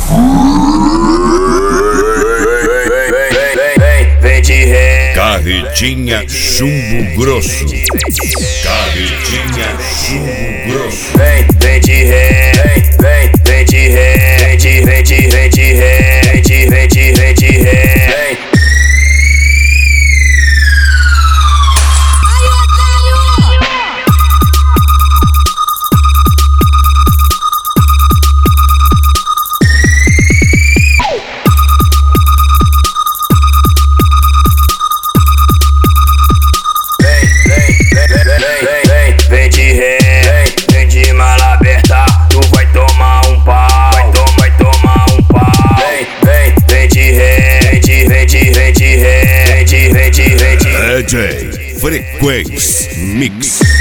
Vem de ré. Carretinha chumbo grosso. Carretinha chumbo grosso. Vem de ré. Vem de ré. Vem de ré. Vem de ré. Vem de ré, vem de mala aberta, tu vai tomar um pau, vai tomar um pau. Vem de ré, vem de ré. DJ Frequência Mix.